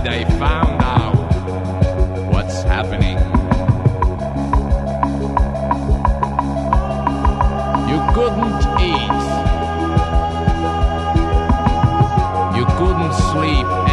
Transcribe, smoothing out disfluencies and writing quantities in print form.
I found out what's happening. You couldn't eat. You couldn't sleep